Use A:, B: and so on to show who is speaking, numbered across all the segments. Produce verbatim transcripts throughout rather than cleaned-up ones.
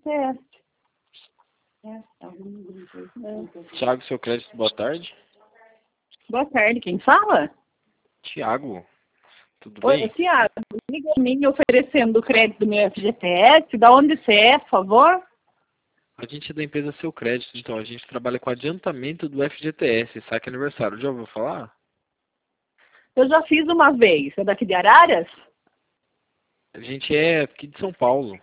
A: teste. É, é.
B: Tiago, seu crédito, boa tarde.
A: Boa tarde, quem fala?
B: Tiago, tudo
A: Oi,
B: bem?
A: Tiago, liga a mim oferecendo o crédito do meu F G T S. Da onde você é, por favor?
B: A gente é da empresa Seu Crédito, então a gente trabalha com adiantamento do F G T S, saque aniversário. Já ouviu falar?
A: Eu já fiz uma vez. É daqui de Araras?
B: A gente é aqui de São Paulo.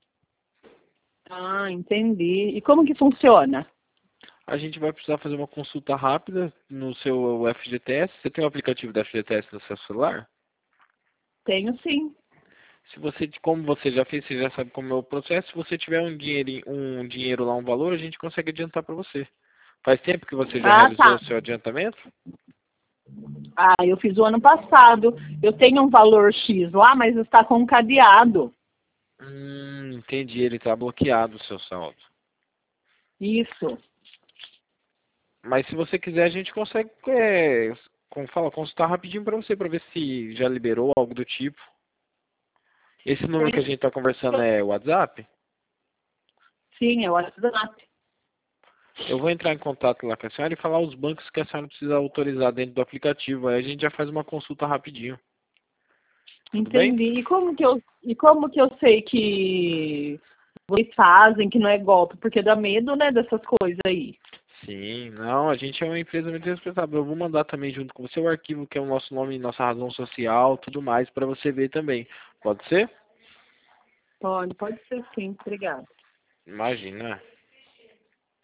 A: Ah, entendi. E como que funciona?
B: A gente vai precisar fazer uma consulta rápida no seu F G T S. Você tem o aplicativo do F G T S no seu celular?
A: Tenho sim.
B: Se você, como você já fez, você já sabe como é o processo. Se você tiver um dinheiro, um dinheiro lá, um valor, a gente consegue adiantar para você. Faz tempo que você já
A: Ah,
B: realizou
A: tá.
B: o seu adiantamento?
A: Ah, eu fiz o ano passado. Eu tenho um valor X lá, mas está com um cadeado.
B: Hum, entendi. Ele está bloqueado o seu saldo.
A: Isso.
B: Mas se você quiser, a gente consegue, é, como fala, consultar rapidinho para você, para ver se já liberou algo do tipo. Esse número que a gente está conversando é o WhatsApp?
A: Sim, é o WhatsApp.
B: Eu vou entrar em contato lá com a senhora e falar os bancos que a senhora precisa autorizar dentro do aplicativo. Aí a gente já faz uma consulta rapidinho. Tudo bem?
A: Entendi. E como que eu, e como que eu sei que vocês fazem, que não é golpe? Porque dá medo, né, dessas coisas aí.
B: Sim, não, a gente é uma empresa muito respeitável. Eu vou mandar também junto com você o arquivo que é o nosso nome, nossa razão social, tudo mais, para você ver também. Pode ser?
A: Pode, pode ser sim. Obrigada.
B: Imagina.